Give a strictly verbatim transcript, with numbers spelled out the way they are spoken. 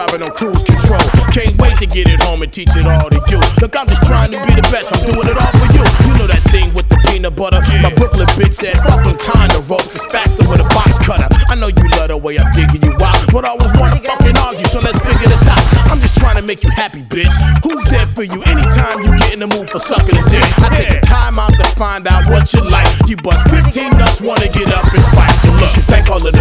driving on cruise control. Can't wait to get it home and teach it all to you. Look, I'm just trying to be the best, I'm doing it all for you. You know that thing with the peanut butter? My Brooklyn bitch said, fucking time to rope, just faster with a box cutter. I know you love the way I'm digging you out, but I always wanna fucking argue, so let's figure this out. I'm just trying to make you happy, bitch. Who's there for you anytime you get in the mood for sucking a dick? I take the time out to find out what you like. You bust fifteen nuts, wanna get up and fight. So look, thank all of the